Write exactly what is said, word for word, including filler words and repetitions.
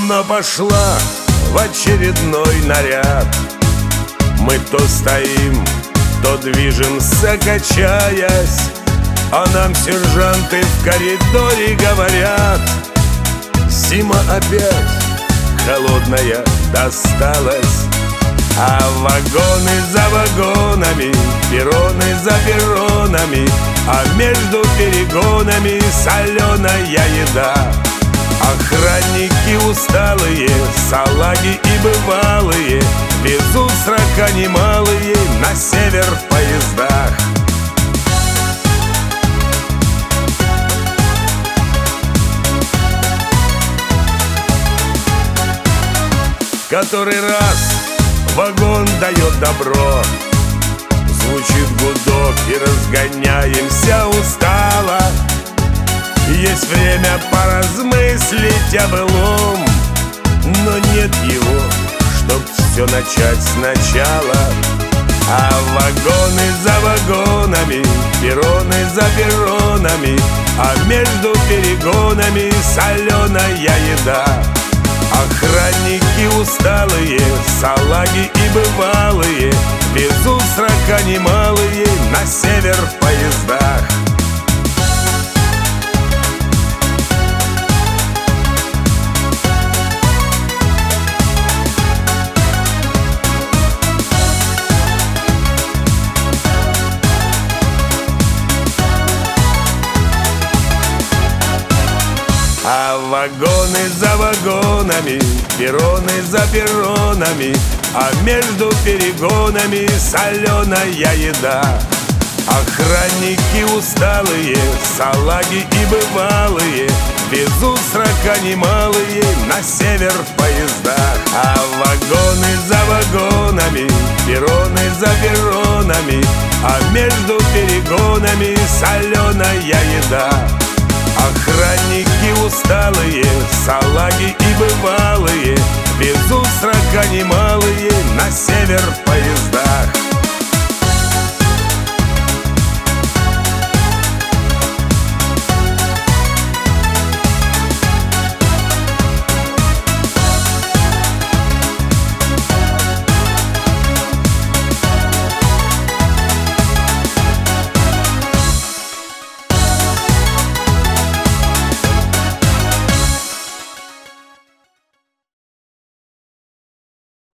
Но пошла в очередной наряд. Мы то стоим, то движемся, качаясь, а нам сержанты в коридоре говорят: зима опять холодная досталась. А вагоны за вагонами, перроны за перронами, а между перегонами соленая еда. Охранники усталые, салаги и бывалые везут срока немалые на север в поездах. Который раз вагон дает добро, звучит гудок и разгоняемся устало. Есть время поразмыслить о былом, но нет его, чтоб все начать сначала. А вагоны за вагонами, перроны за перронами, а между перегонами соленая еда. Охранники усталые, салаги и бывалые везут срока немалые на север в поездах. А вагоны за вагонами, перроны за перронами, а между перегонами соленая еда. Охранники усталые, салаги и бывалые везут срока немалые на север в поездах. А вагоны за вагонами, перроны за перронами, а между перегонами соленая еда. Охранники усталые, салаги и бывалые везут срока немалые на север в поездах.